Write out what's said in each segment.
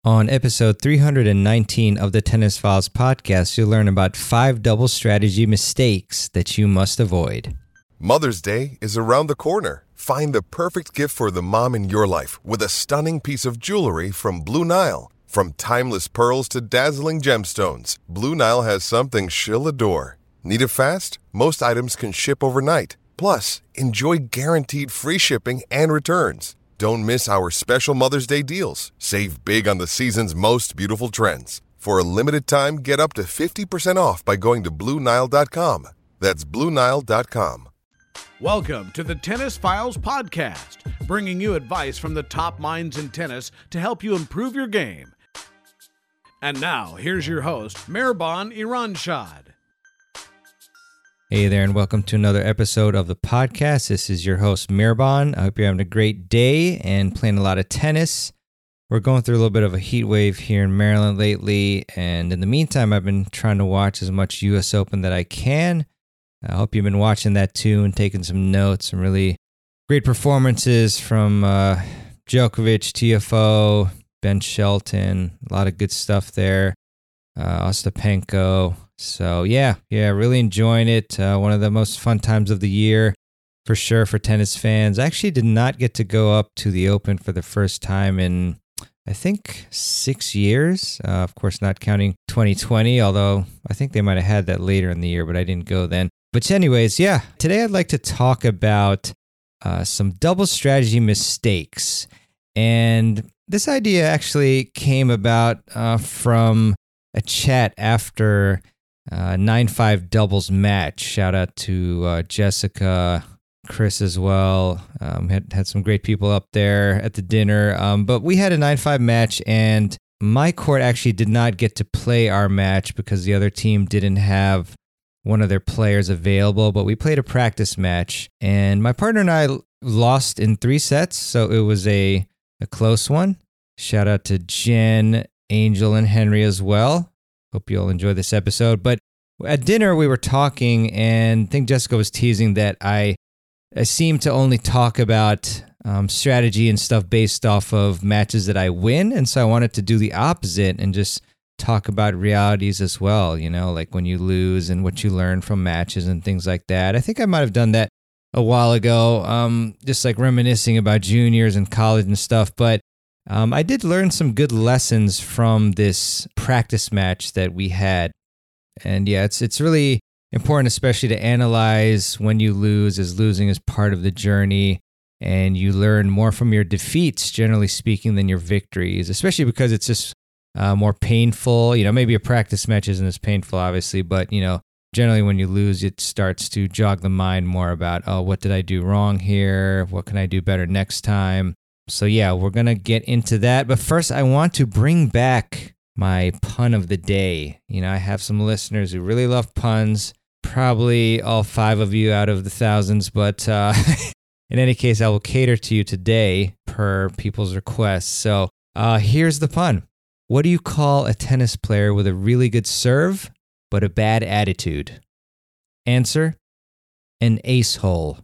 On episode 319 of the Tennis Files podcast, you'll learn about 5 double strategy mistakes that you must avoid. Mother's Day is around the corner. Find the perfect gift for the mom in your life with a stunning piece of jewelry from Blue Nile. From timeless pearls to dazzling gemstones, Blue Nile has something she'll adore. Need it fast? Most items can ship overnight. Plus, enjoy guaranteed free shipping and returns. Don't miss our special Mother's Day deals. Save big on the season's most beautiful trends. For a limited time, get up to 50% off by going to BlueNile.com. That's BlueNile.com. Welcome to the Tennis Files podcast, bringing you advice from the top minds in tennis to help you improve your game. And now, here's your host, Mehrban Iranshad. Hey there, and welcome to another episode of the podcast. This is your host, Mehrban. I hope you're having a great day and playing a lot of tennis. We're going through a little bit of a heat wave here in Maryland lately, and in the meantime, I've been trying to watch as much U.S. Open that I can. I hope you've been watching that too and taking some notes. Some really great performances from Djokovic, TFO, Ben Shelton. A lot of good stuff there. Ostapenko. So yeah, really enjoying it. One of the most fun times of the year for sure for tennis fans. I actually did not get to go up to the Open for the first time in, I think, 6 years. Of course, not counting 2020, although I think they might have had that later in the year, but I didn't go then. But anyways, yeah, today I'd like to talk about some double strategy mistakes. And this idea actually came about from a chat after 9-5 doubles match. Shout out to Jessica, Chris as well. Had some great people up there at the dinner. But we had a 9-5 match, and my court actually did not get to play our match because the other team didn't have one of their players available. But we played a practice match, and my partner and I lost in 3 sets, so it was a close one. Shout out to Jen, Angel, and Henry as well. Hope you all enjoy this episode. But at dinner, we were talking, and I think Jessica was teasing that I seem to only talk about strategy and stuff based off of matches that I win. And so I wanted to do the opposite and just talk about realities as well, you know, like when you lose and what you learn from matches and things like that. I think I might have done that a while ago, just like reminiscing about juniors and college and stuff. But I did learn some good lessons from this practice match that we had. And yeah, it's really important, especially to analyze when you lose, as losing is part of the journey. And you learn more from your defeats, generally speaking, than your victories, especially because it's just more painful. You know, maybe a practice match isn't as painful, obviously, but, you know, generally when you lose, it starts to jog the mind more about, oh, what did I do wrong here? What can I do better next time? So yeah, we're going to get into that. But first, I want to bring back my pun of the day. You know, I have some listeners who really love puns, probably all 5 of you out of the thousands. But in any case, I will cater to you today per people's requests. So here's the pun. What do you call a tennis player with a really good serve, but a bad attitude? Answer, an ace hole.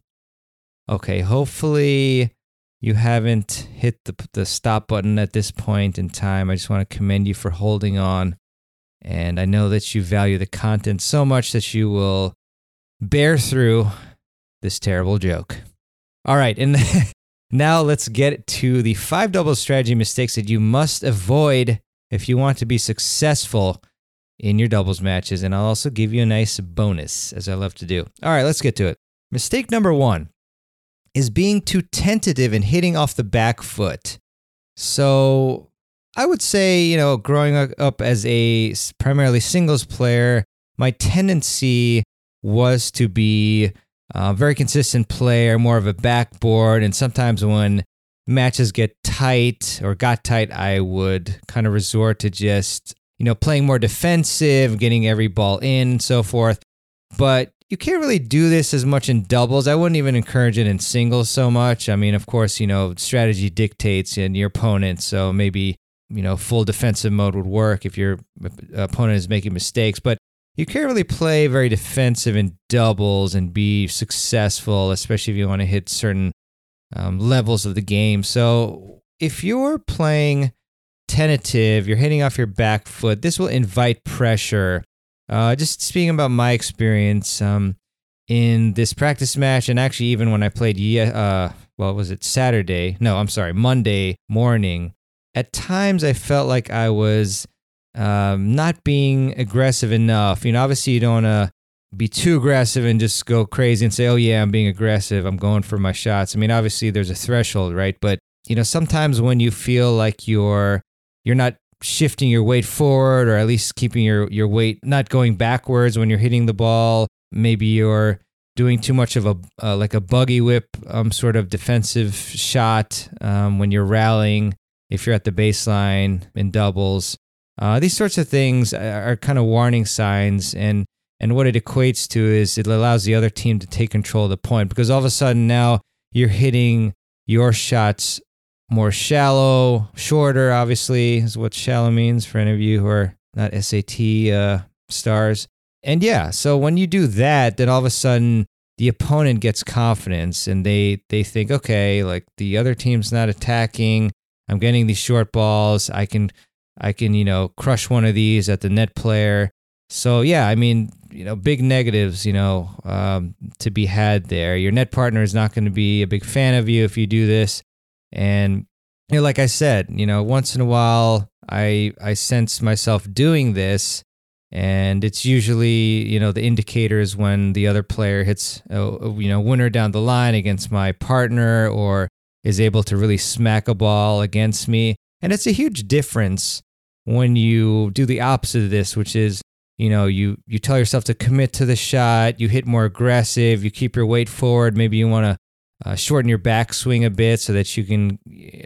Okay, hopefully you haven't hit the stop button at this point in time. I just want to commend you for holding on. And I know that you value the content so much that you will bear through this terrible joke. All right, and now let's get to the 5 double strategy mistakes that you must avoid if you want to be successful in your doubles matches. And I'll also give you a nice bonus, as I love to do. All right, let's get to it. Mistake number 1 is being too tentative and hitting off the back foot. So I would say, you know, growing up as a primarily singles player, my tendency was to be a very consistent player, more of a backboard. And sometimes when matches get tight or got tight, I would kind of resort to just, you know, playing more defensive, getting every ball in and so forth. But you can't really do this as much in doubles. I wouldn't even encourage it in singles so much. I mean, of course, you know, strategy dictates in your opponent. So maybe, you know, full defensive mode would work if your opponent is making mistakes. But you can't really play very defensive in doubles and be successful, especially if you want to hit certain levels of the game. So if you're playing tentative, you're hitting off your back foot, this will invite pressure. Just speaking about my experience in this practice match, and actually even when I played, Monday morning, at times I felt like I was not being aggressive enough. Obviously you don't want to be too aggressive and just go crazy and say, oh yeah, I'm being aggressive, I'm going for my shots. Obviously there's a threshold, right? But, sometimes when you feel like you're not shifting your weight forward, or at least keeping your weight not going backwards when you're hitting the ball, maybe you're doing too much of a buggy whip sort of defensive shot when you're rallying, if you're at the baseline in doubles. These sorts of things are kind of warning signs, and what it equates to is it allows the other team to take control of the point, because all of a sudden now you're hitting your shots more shallow, shorter, obviously, is what shallow means for any of you who are not SAT stars. And yeah, so when you do that, then all of a sudden the opponent gets confidence and they think, okay, like the other team's not attacking, I'm getting these short balls, I can crush one of these at the net player. So yeah, big negatives, to be had there. Your net partner is not going to be a big fan of you if you do this. And like I said, once in a while I sense myself doing this, and it's usually, the indicators when the other player hits a winner down the line against my partner, or is able to really smack a ball against me. And it's a huge difference when you do the opposite of this, which is, you tell yourself to commit to the shot, you hit more aggressive, you keep your weight forward, maybe you want to shorten your backswing a bit so that you can,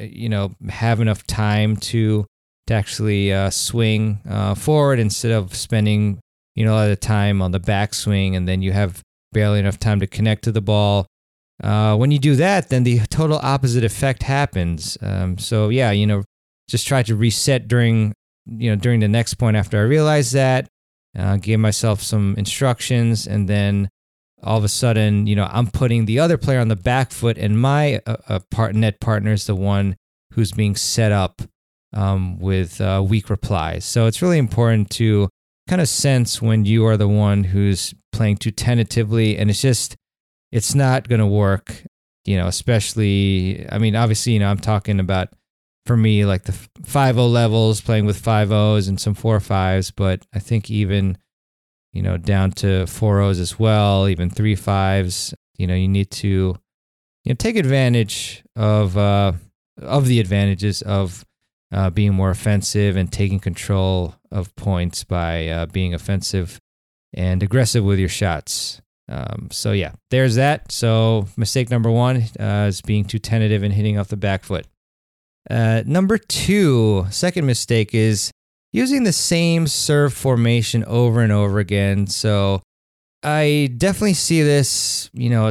have enough time to actually swing forward instead of spending, a lot of the time on the backswing, and then you have barely enough time to connect to the ball. When you do that, then the total opposite effect happens. So yeah, just try to reset during the next point after I realize that, give myself some instructions, and then all of a sudden, I'm putting the other player on the back foot, and my net partner is the one who's being set up with weak replies. So it's really important to kind of sense when you are the one who's playing too tentatively, and it's not going to work, especially, obviously, I'm talking about, for me, like the 5-0 levels, playing with 5-0s and some 4-5s, but I think even, down to 4-0s as well, even 3-5s, you need to, take advantage of the advantages of being more offensive and taking control of points by being offensive and aggressive with your shots. So yeah, there's that. So mistake number one is being too tentative and hitting off the back foot. Number two, second mistake, is using the same serve formation over and over again. So I definitely see this, 3-0,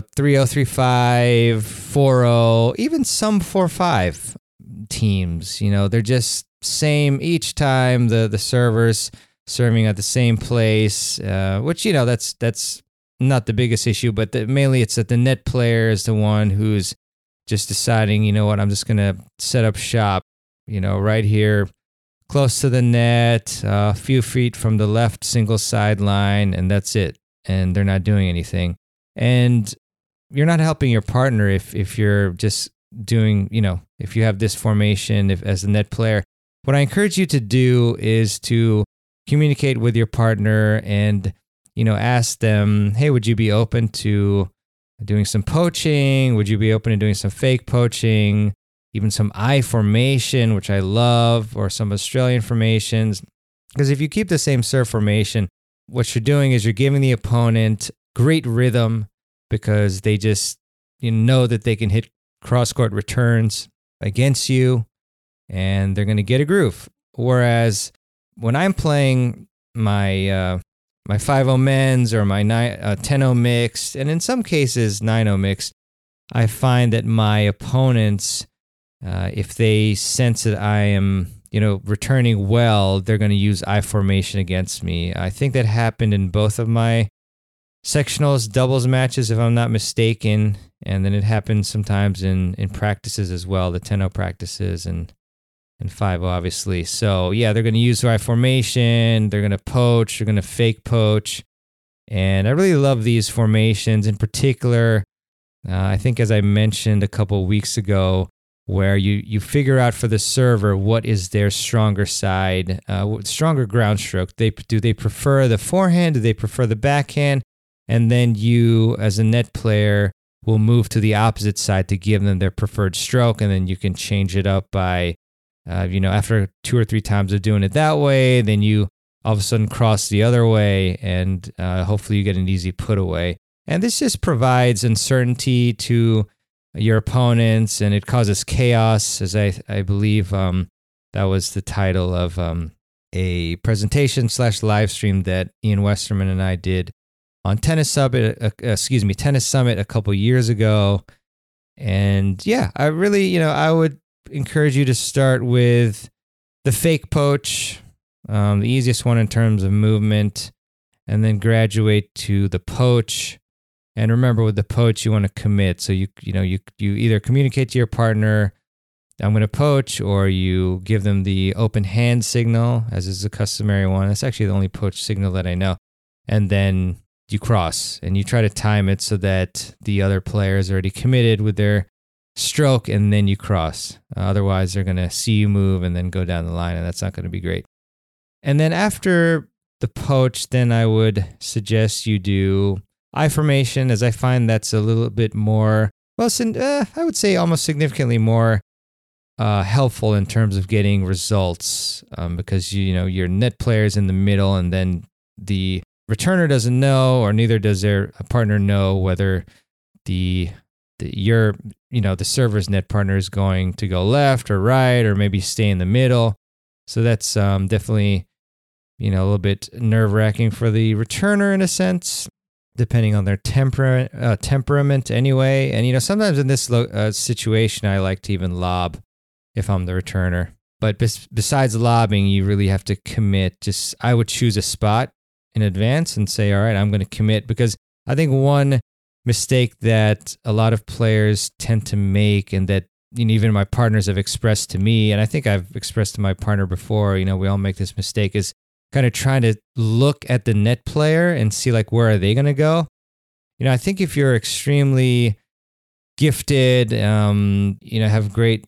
3-5, 4-0, even some 4-5 teams. They're just same each time, the servers serving at the same place, which, that's not the biggest issue, but mainly it's that the net player is the one who's just deciding, I'm just going to set up shop, right here, close to the net, a few feet from the left single sideline, and that's it. And they're not doing anything. And you're not helping your partner if you're just doing, if you have this formation as a net player. What I encourage you to do is to communicate with your partner and, ask them, hey, would you be open to doing some poaching? Would you be open to doing some fake poaching? Even some I formation, which I love, or some Australian formations. Because if you keep the same serve formation, what you're doing is you're giving the opponent great rhythm, because they just know that they can hit cross-court returns against you, and they're going to get a groove. Whereas when I'm playing my 5-0 men's or my 10-0 mixed, and in some cases 9-0 mixed, I find that my opponents, if they sense that I am, returning well, they're going to use I formation against me. I think that happened in both of my sectionals doubles matches, if I'm not mistaken, and then it happens sometimes in practices as well, the 10-0 practices, and and 5-0, obviously. So, yeah, they're going to use Y formation. They're going to poach. They're going to fake poach. And I really love these formations in particular. I think, as I mentioned a couple of weeks ago, where you figure out for the server what is their stronger side, stronger ground stroke. Do they prefer the forehand? Do they prefer the backhand? And then you, as a net player, will move to the opposite side to give them their preferred stroke, and then you can change it up by, after 2 or 3 times of doing it that way, then you all of a sudden cross the other way, and hopefully you get an easy put away. And this just provides uncertainty to your opponents, and it causes chaos, as I believe that was the title of a presentation / live stream that Ian Westerman and I did on Tennis Summit a couple years ago. And yeah, I really, I would encourage you to start with the fake poach, the easiest one in terms of movement, and then graduate to the poach. And remember, with the poach, you want to commit. So you either communicate to your partner, I'm going to poach, or you give them the open hand signal, as is the customary one. That's actually the only poach signal that I know. And then you cross, and you try to time it so that the other player is already committed with their stroke, and then you cross. Otherwise, they're going to see you move and then go down the line, and that's not going to be great. And then after the poach, then I would suggest you do I formation, as I find that's a little bit more, I would say almost significantly more helpful in terms of getting results, because your net player's in the middle, and then the returner doesn't know, or neither does their partner know, whether the server's net partner is going to go left or right, or maybe stay in the middle. So that's definitely a little bit nerve-wracking for the returner in a sense, depending on their temperament anyway. And sometimes in this situation, I like to even lob if I'm the returner. But besides lobbing, you really have to commit. I would choose a spot in advance and say, all right, I'm going to commit, because I think one mistake that a lot of players tend to make, and that even my partners have expressed to me, and I think I've expressed to my partner before, we all make this mistake, is kind of trying to look at the net player and see where are they going to go. I think if you're extremely gifted, have great,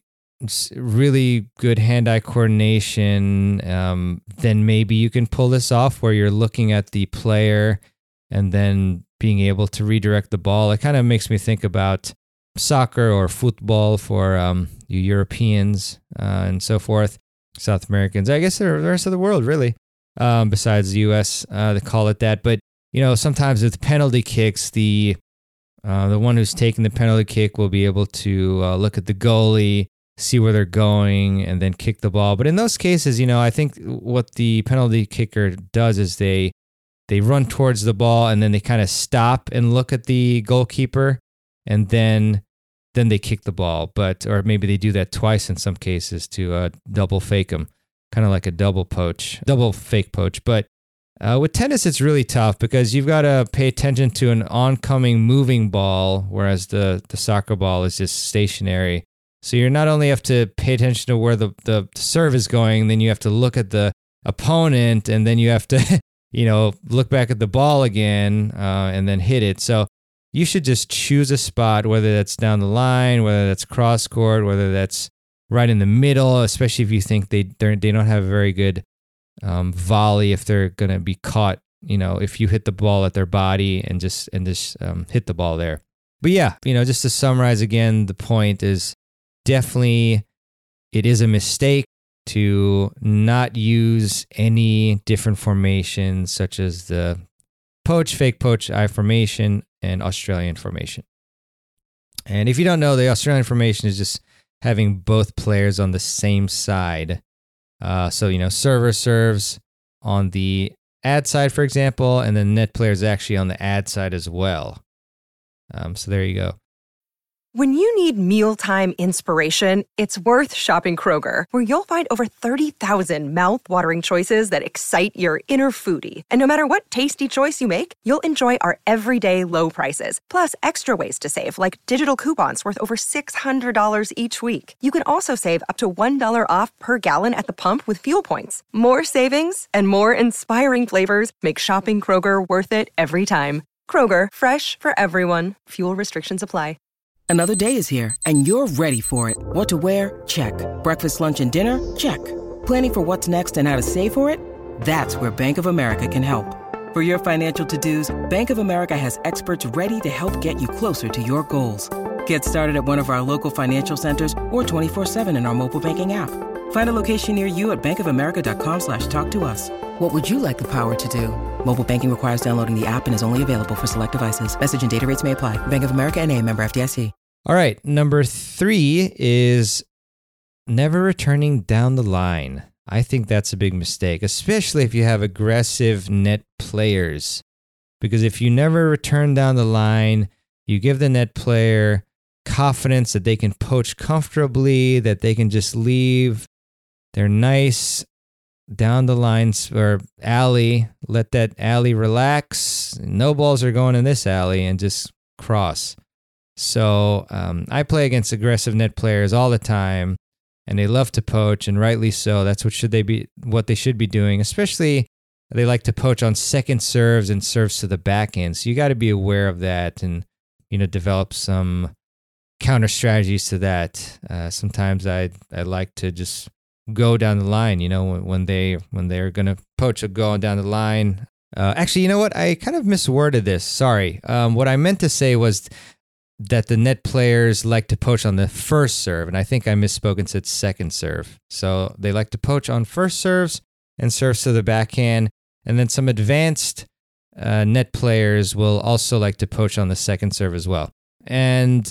really good hand-eye coordination, then maybe you can pull this off where you're looking at the player and then being able to redirect the ball. It kind of makes me think about soccer or football for you Europeans and so forth, South Americans, I guess the rest of the world really. Besides the U.S., they call it that. But, sometimes with penalty kicks, the one who's taking the penalty kick will be able to look at the goalie, see where they're going, and then kick the ball. But in those cases, I think what the penalty kicker does is they run towards the ball, and then they kind of stop and look at the goalkeeper, and then they kick the ball. Or maybe they do that twice in some cases to double fake them. Kind of like a double fake poach. But with tennis, it's really tough because you've got to pay attention to an oncoming moving ball, whereas the soccer ball is just stationary. So you not only have to pay attention to where the serve is going, then you have to look at the opponent, and then you have to, look back at the ball again and then hit it. So you should just choose a spot, whether that's down the line, whether that's cross court, whether that's right in the middle, especially if you think they don't have a very good volley, if they're going to be caught, if you hit the ball at their body and just hit the ball there. But yeah, just to summarize again, the point is definitely it is a mistake to not use any different formations such as the poach, fake poach, I formation, and Australian formation. And if you don't know, the Australian formation is just having both players on the same side. So, server serves on the ad side, for example, and then net player is actually on the ad side as well. So there you go. When you need mealtime inspiration, it's worth shopping Kroger, where you'll find over 30,000 mouth-watering choices that excite your inner foodie. And no matter what tasty choice you make, you'll enjoy our everyday low prices, plus extra ways to save, like digital coupons worth over $600 each week. You can also save up to $1 off per gallon at the pump with fuel points. More savings and more inspiring flavors make shopping Kroger worth it every time. Kroger, fresh for everyone. Fuel restrictions apply. Another day is here, and you're ready for it. What to wear? Check. Breakfast, lunch, and dinner? Check. Planning for what's next and how to save for it? That's where Bank of America can help. For your financial to-dos, Bank of America has experts ready to help get you closer to your goals. Get started at one of our local financial centers or 24/7 in our mobile banking app. Find a location near you at bankofamerica.com/talktous. What would you like the power to do? Mobile banking requires downloading the app and is only available for select devices. Message and data rates may apply. Bank of America NA, member FDIC. All right, number 3 is never returning down the line. I think that's a big mistake, especially if you have aggressive net players. Because if you never return down the line, you give the net player confidence that they can poach comfortably, that they can just leave their nice down the lines or alley, let that alley relax. No balls are going in this alley, and just cross. So I play against aggressive net players all the time, and they love to poach, and rightly so. That's what they should be doing. Especially, they like to poach on second serves and serves to the backhand. So you got to be aware of that, and develop some counter strategies to that. Sometimes I like to just go down the line. When they're gonna poach, going down the line. Actually, you know what? I kind of misworded this. Sorry. What I meant to say was that the net players like to poach on the first serve, and I think I misspoke and said second serve. So they like to poach on first serves and serves to the backhand, and then some advanced net players will also like to poach on the second serve as well. And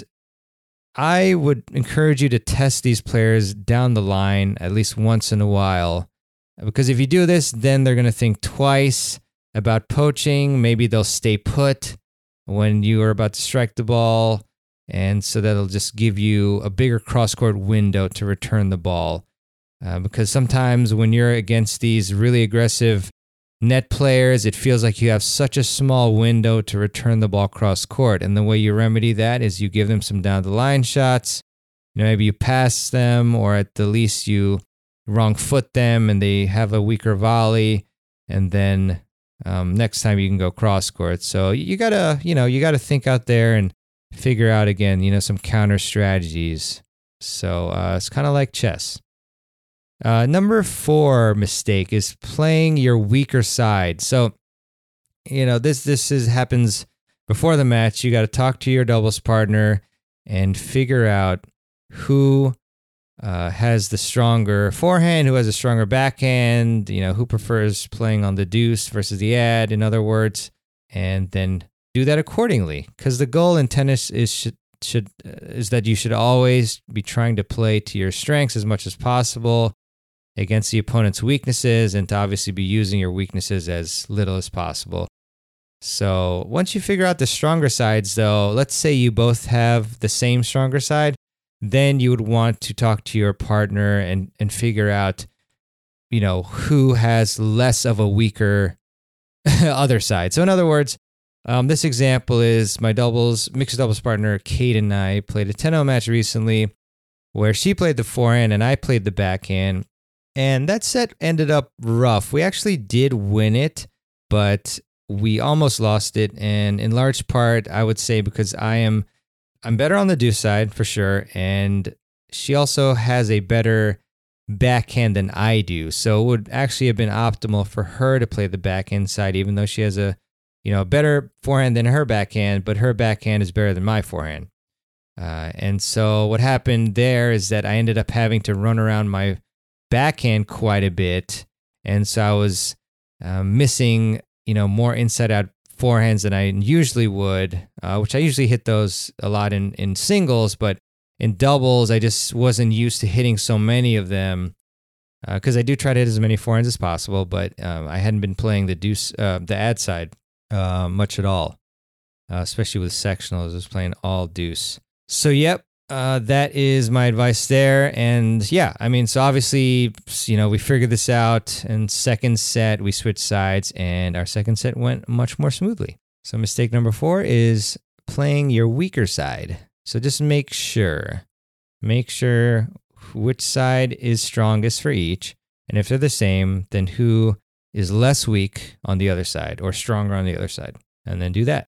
I would encourage you to test these players down the line at least once in a while, because if you do this, then they're going to think twice about poaching. Maybe they'll stay put when you are about to strike the ball, and so that'll just give you a bigger cross-court window to return the ball. Because sometimes when you're against these really aggressive net players, it feels like you have such a small window to return the ball cross-court, and the way you remedy that is you give them some down-the-line shots. Maybe you pass them, or at the least you wrong foot them, and they have a weaker volley, and then next time you can go cross court. So you gotta think out there and figure out again, some counter strategies. So it's kind of like chess. Number 4 mistake is playing your weaker side. So, this happens before the match. You got to talk to your doubles partner and figure out who has the stronger forehand, who has a stronger backhand, who prefers playing on the deuce versus the ad, in other words, and then do that accordingly. Because the goal in tennis is that you should always be trying to play to your strengths as much as possible against the opponent's weaknesses, and to obviously be using your weaknesses as little as possible. So once you figure out the stronger sides, though, let's say you both have the same stronger side, then you would want to talk to your partner and figure out, who has less of a weaker other side. So in other words, this example is my mixed doubles partner, Kate, and I played a 10-0 match recently where she played the forehand and I played the backhand. And that set ended up rough. We actually did win it, but we almost lost it. And in large part, I would say because I'm better on the deuce side for sure, and she also has a better backhand than I do. So it would actually have been optimal for her to play the backhand side, even though she has a better forehand than her backhand, but her backhand is better than my forehand. And so what happened there is that I ended up having to run around my backhand quite a bit, and so I was missing more inside out forehands than I usually would, which I usually hit those a lot in singles, but in doubles I just wasn't used to hitting so many of them, because I do try to hit as many forehands as possible, but I hadn't been playing the ad side much at all, especially with sectionals. I was playing all deuce. So yep, that is my advice there. And yeah, I mean, so obviously, we figured this out. And second set, we switched sides, and our second set went much more smoothly. So mistake number 4 is playing your weaker side. So just make sure which side is strongest for each. And if they're the same, then who is less weak on the other side or stronger on the other side. And then do that.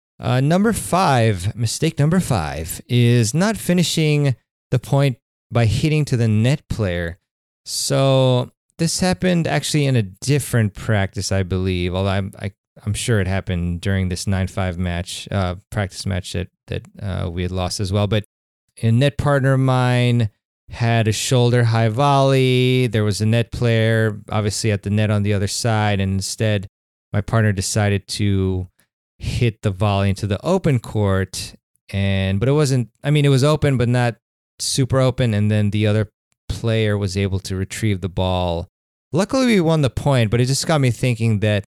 Mistake number 5 is not finishing the point by hitting to the net player. So this happened actually in a different practice, I believe, although I'm sure it happened during this 9-5 match, practice match that we had lost as well. But a net partner of mine had a shoulder high volley. There was a net player, obviously at the net on the other side, and instead my partner decided to hit the volley into the open court. But it wasn't, it was open, but not super open. And then the other player was able to retrieve the ball. Luckily, we won the point, but it just got me thinking that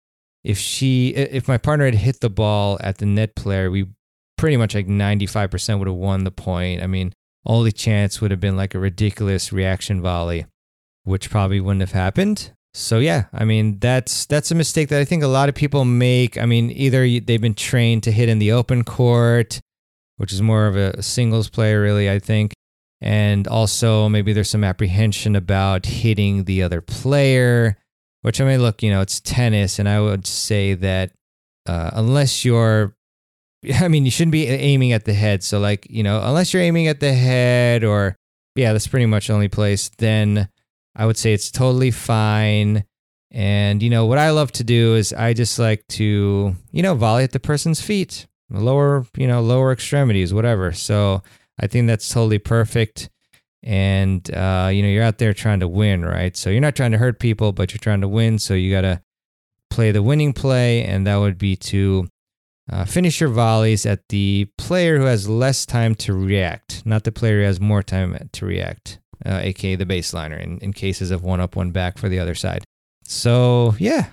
if my partner had hit the ball at the net player, we pretty much like 95% would have won the point. Only chance would have been like a ridiculous reaction volley, which probably wouldn't have happened. So yeah, that's a mistake that I think a lot of people make. Either they've been trained to hit in the open court, which is more of a singles play, really, I think. And also maybe there's some apprehension about hitting the other player, which look, it's tennis. And I would say that unless you shouldn't be aiming at the head. So unless you're aiming at the head that's pretty much the only place, then I would say it's totally fine. And, what I love to do is I just like to, volley at the person's feet, lower extremities, whatever. So I think that's totally perfect. And, you're out there trying to win, right? So you're not trying to hurt people, but you're trying to win. So you got to play the winning play. And that would be to finish your volleys at the player who has less time to react, not the player who has more time to react. aka the baseliner in cases of one up, one back for the other side. So yeah,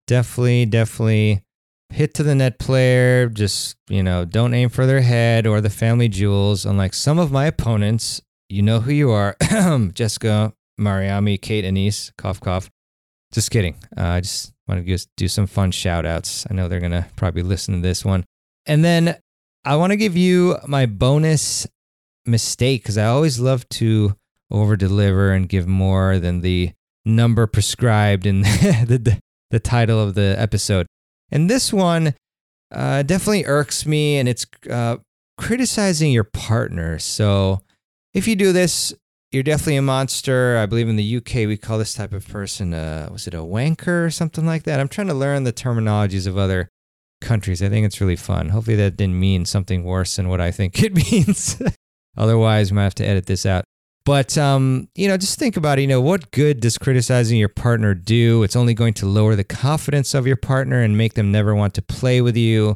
definitely hit to the net player. Just, don't aim for their head or the family jewels. Unlike some of my opponents, you know who you are. Jessica, Mariami, Kate, Anise, cough, cough. Just kidding. I just want to do some fun shout outs. I know they're going to probably listen to this one. And then I want to give you my bonus mistake, because I always love to over-deliver and give more than the number prescribed in the title of the episode. And this one definitely irks me, and it's criticizing your partner. So if you do this, you're definitely a monster. I believe in the UK we call this type of person, was it a wanker or something like that? I'm trying to learn the terminologies of other countries. I think it's really fun. Hopefully that didn't mean something worse than what I think it means. Otherwise, we might have to edit this out. But, just think about it. What good does criticizing your partner do? It's only going to lower the confidence of your partner and make them never want to play with you.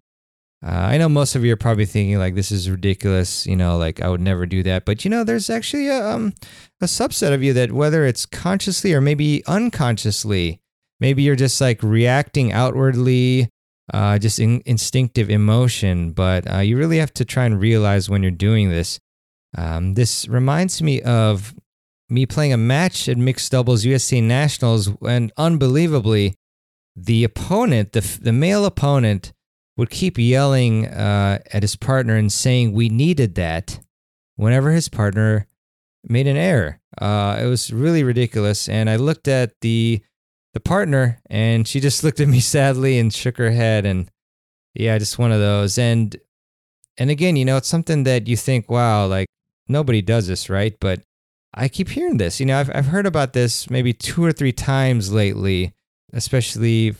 I know most of you are probably thinking, like, this is ridiculous. I would never do that. But, there's actually a subset of you that, whether it's consciously or maybe unconsciously, maybe you're just like reacting outwardly, just instinctive emotion. But you really have to try and realize when you're doing this. This reminds me of me playing a match at mixed doubles USA Nationals, and unbelievably, the opponent, the male opponent, would keep yelling at his partner and saying we needed that whenever his partner made an error. It was really ridiculous, and I looked at the partner, and she just looked at me sadly and shook her head, and yeah, just one of those. And again, it's something that you think, wow, like, nobody does this, right? But I keep hearing this. I've heard about this maybe 2 or 3 times lately, especially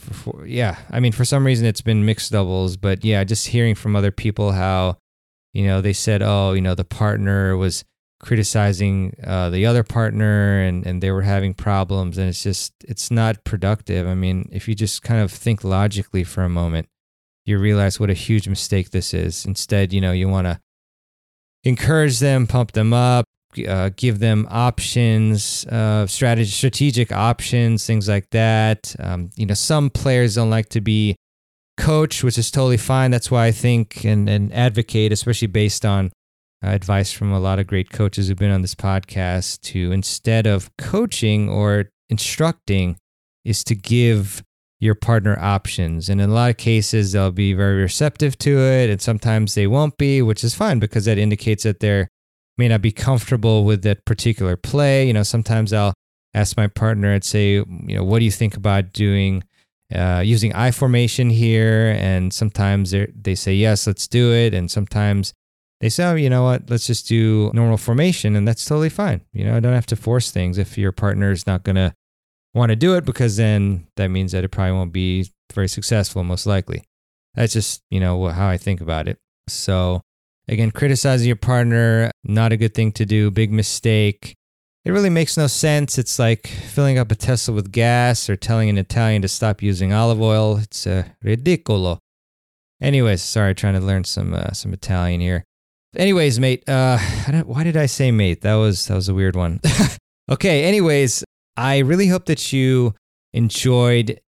for some reason it's been mixed doubles. But yeah, just hearing from other people how, they said, oh, the partner was criticizing the other partner and they were having problems. And it's not productive. If you just kind of think logically for a moment, you realize what a huge mistake this is. Instead, you want to encourage them, pump them up, give them options, strategic options, things like that. Some players don't like to be coached, which is totally fine. That's why I think and advocate, especially based on advice from a lot of great coaches who've been on this podcast to, instead of coaching or instructing, is to give your partner options. And in a lot of cases, they'll be very receptive to it, and sometimes they won't be, which is fine because that indicates that they may not be comfortable with that particular play. Sometimes I'll ask my partner and say, what do you think about doing using I formation here? And sometimes they say, yes, let's do it. And sometimes they say, oh, you know what, let's just do normal formation. And that's totally fine. I don't have to force things if your partner is not going to want to do it, because then that means that it probably won't be very successful, most likely. That's just, how I think about it. So again, criticizing your partner, not a good thing to do, big mistake. It really makes no sense. It's like filling up a Tesla with gas or telling an Italian to stop using olive oil. It's ridicolo. Anyways, sorry, trying to learn some Italian here. Anyways, mate, why did I say mate? That was a weird one. Okay, anyways, I really hope that you enjoyed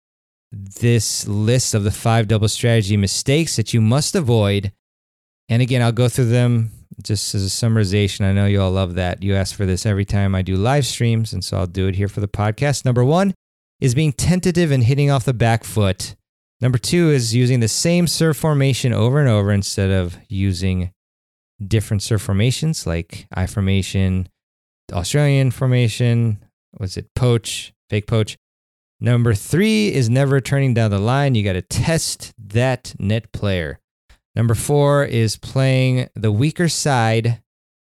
this list of the 5 double strategy mistakes that you must avoid. And again, I'll go through them just as a summarization. I know you all love that. You ask for this every time I do live streams, and so I'll do it here for the podcast. Number 1 is being tentative and hitting off the back foot. Number 2 is using the same serve formation over and over instead of using different serve formations like I formation, Australian formation, poach, fake poach. Number 3 is never turning down the line. You got to test that net player. Number 4 is playing the weaker side.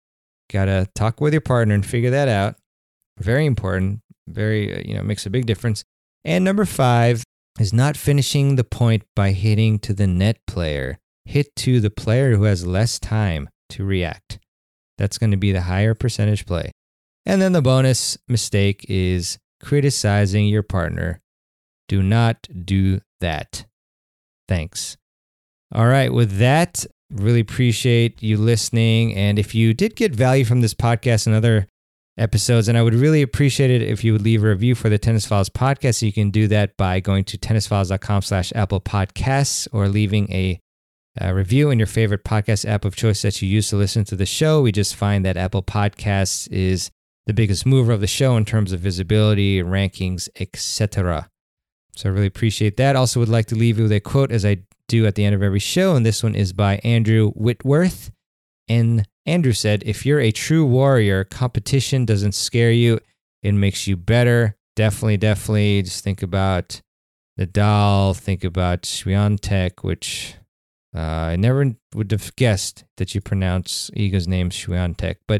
Got to talk with your partner and figure that out. Very important. Very, makes a big difference. And number 5 is not finishing the point by hitting to the net player. Hit to the player who has less time to react. That's going to be the higher percentage play. And then the bonus mistake is criticizing your partner. Do not do that. Thanks. All right, with that, really appreciate you listening. And if you did get value from this podcast and other episodes, and I would really appreciate it if you would leave a review for the Tennis Files podcast. So you can do that by going to tennisfiles.com/Apple Podcasts or leaving a review in your favorite podcast app of choice that you use to listen to the show. We just find that Apple Podcasts is the biggest mover of the show in terms of visibility, rankings, etc. So I really appreciate that. Also would like to leave you with a quote, as I do at the end of every show, and this one is by Andrew Whitworth. And Andrew said, if you're a true warrior, competition doesn't scare you, it makes you better. Definitely. Just think about Nadal, think about Swiatek, which I never would have guessed that you pronounce Iga's name Swiatek. But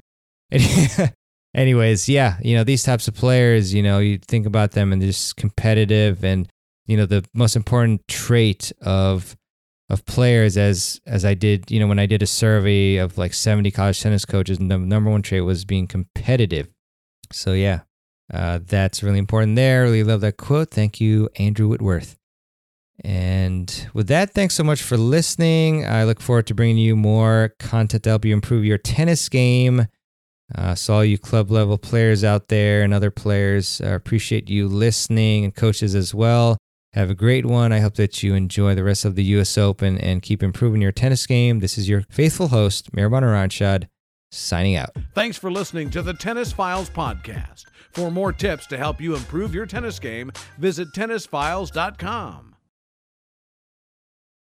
anyways, yeah, these types of players, you think about them and they're just competitive. And, the most important trait of players, as I did, when I did a survey of like 70 college tennis coaches, the number one trait was being competitive. So yeah, that's really important there. Really love that quote. Thank you, Andrew Whitworth. And with that, thanks so much for listening. I look forward to bringing you more content to help you improve your tennis game. So all you club level players out there and other players, appreciate you listening, and coaches as well. Have a great one. I hope that you enjoy the rest of the U.S. Open and keep improving your tennis game. This is your faithful host, Mehrban Iranshad, signing out. Thanks for listening to the Tennis Files podcast. For more tips to help you improve your tennis game, visit tennisfiles.com.